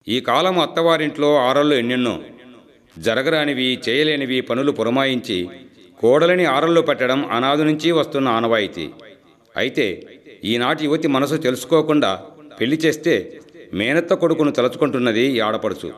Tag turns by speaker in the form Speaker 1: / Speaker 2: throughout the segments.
Speaker 1: ఈ కాలం అత్తవారింట్లో ఆరళ్ళు ఎన్నెన్నో జరగరానివి చేయలేనివి పనులు పురమాయించి కోడలిని ఆరల్లో పెట్టడం అనాది నుంచి వస్తున్న ఆనవాయితీ. అయితే ఈనాటి యువతి మనసు తెలుసుకోకుండా పెళ్లి చేస్తే మేనత్త కొడుకును తలుచుకుంటున్నది ఈ ఆడపడుచు.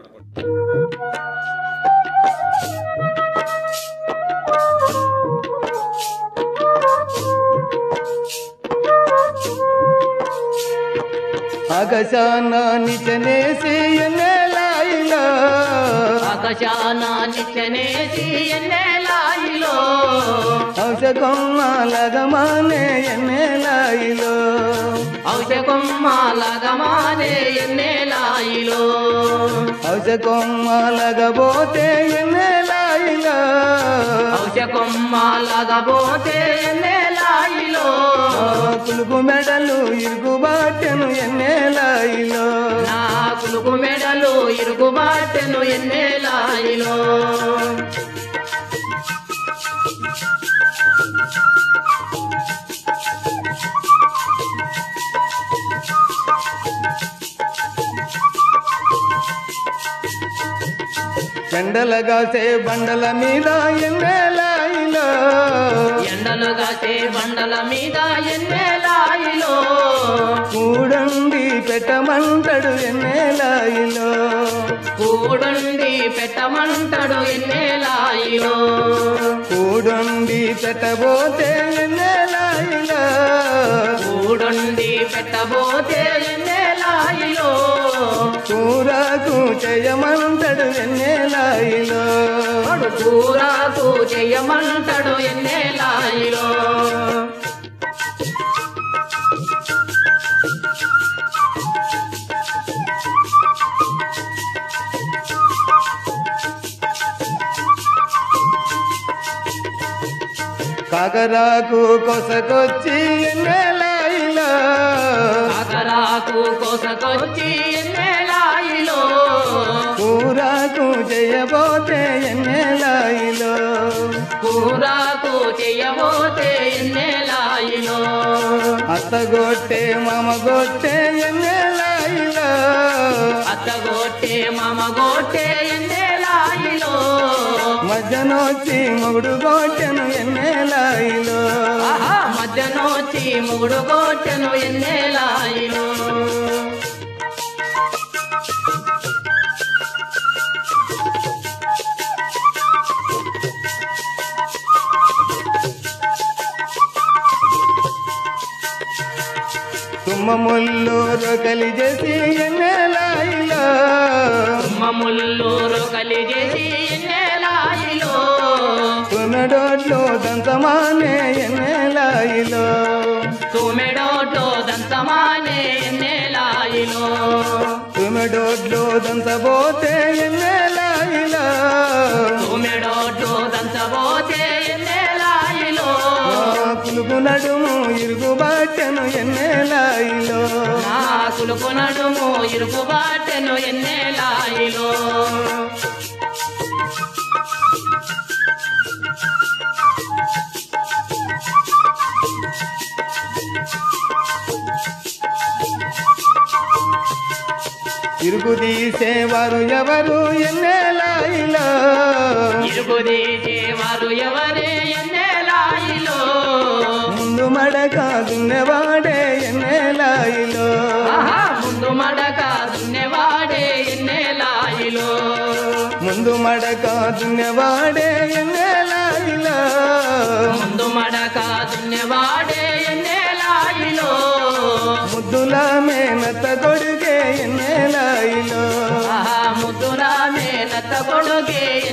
Speaker 2: ఆకాశాన నిచ్చనేసి ఎన్నెలాయిలో
Speaker 3: ఆకాశాన నిచ్చనేసి ఎన్నెలాయిలో
Speaker 2: ఔషకొమ్మలగమానే ఎన్నెలాయిలో
Speaker 3: ఔషకొమ్మలగమానే ఎన్నెలాయిలో
Speaker 2: ఔషకొమ్మలగబోతే ఎన్నెలాయిలో
Speaker 3: ఔషకొమ్మలగబోతే ఎన్నెలాయిలో
Speaker 2: కులుకు మెడలు ఇరుగుబాటెను ఎన్నెలాయిలో
Speaker 3: నా కులుకు మెడలు ఇరుగుబాటెను ఎన్నెలాయిలో
Speaker 2: ఎండలగాసే బండల మీద ఎన్నెలాయిలో
Speaker 3: ఎండలుగాసే బండల మీద ఎన్నెలాయిలో
Speaker 2: కూడండి పెట్టమంటడు ఎన్నెలాయిలో
Speaker 3: కూడుండి పెట్టమంటడు ఎన్నెలాయిలో
Speaker 2: కూడండి పెట్టబోతే ఎన్నెలాయిలో
Speaker 3: కూడుండి పెట్టబోతే ఎన్నెలాయిలో
Speaker 2: కూరకు చేయమంటడు ఎన్నెలాయిలో
Speaker 3: కూరాకు చెయ్యమంటడు ఎన్నెలాయిలో
Speaker 2: కాకరాకు కొసకొచ్చి ఎన్నెలాయిలో
Speaker 3: కాకరాకు కోసకొచ్చి ఎన్నెలాయిలో
Speaker 2: కూరకు చేయబోతే ఎన్నెలాయిలో
Speaker 3: కూరాకు చెయ్యబోతే ఎన్నెలాయిలో
Speaker 2: అత్తగొట్టే మామగొట్టే ఎన్నెలాయిలో
Speaker 3: అత్తగొట్టే మామగొట్టే ఎన్నెలాయిలో
Speaker 2: మధ్యనొచ్చి మొగుడు గొట్టెను ఎన్నెలాయిలో
Speaker 3: ఆహా మధ్యనొచ్చి మూడు గొట్టెను ఎన్నెలాయిలో
Speaker 2: తుమ్మముళ్ళు రొకలి చేసి ఎన్నెలాయిలో
Speaker 3: మమ్ముల్లూరు కలిగేసి ఎన్నెలాయిలో
Speaker 2: తుమెడోట్లో దంతమానే ఎన్నెలాయిలో
Speaker 3: తుమెడోటో దంతమానే ఎన్నెలాయిలో
Speaker 2: తుమెడోట్లో దంతబోతే ఎన్నెలాయిలో
Speaker 3: తుమెడోటో దంతబోతే ఎన్నెలాయిలో
Speaker 2: పులుగు నడుము ఇరుగుబాటెను ఎన్నెలాయిలో
Speaker 3: నా కులుకు నడుము ఇరుకుబాటెను ఎన్నెలాయిలో
Speaker 2: ఇరుగు తీసేవారు ఎవరు ఎన్నెలాయిలో
Speaker 3: ఇరుగుదీసేవారు ఎవరే ఎన్నెలాయిలో
Speaker 2: ముందు మడక దున్నెవాడే ఎన్నెలాయిలో
Speaker 3: ఆహా ముందు మడక దున్నెవాడే ఎన్నెలాయిలో
Speaker 2: ముందు మడక దున్నెవాడే ఎన్నెలాయిలో
Speaker 3: ముందు మడక దున్నెవాడే ఎన్నెలాయిలో
Speaker 2: ముద్దుల మేనత్త కొడుకే ఎన్నెలాయిలో
Speaker 3: ఆహా ముద్దుల మేనత్త కొడుకే